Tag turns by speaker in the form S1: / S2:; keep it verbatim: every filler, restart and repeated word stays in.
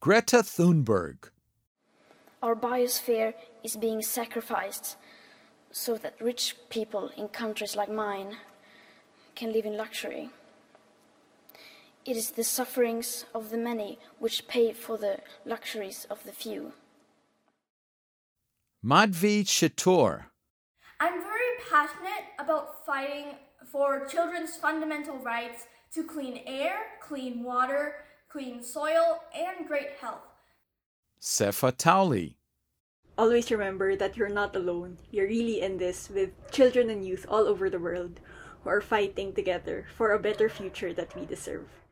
S1: Greta Thunberg.
S2: Our biosphere is being sacrificed so that rich people in countries like mine can live in luxury. It is the sufferings of the many which pay for the luxuries of the few.
S1: Madhvi Chittor.
S3: I'm very passionate about fighting for children's fundamental rights to clean air, clean water, clean soil, and great health.
S1: Sefa Towley.
S4: Always remember that you're not alone. You're really in this with children and youth all over the world who are fighting together for a better future that we deserve.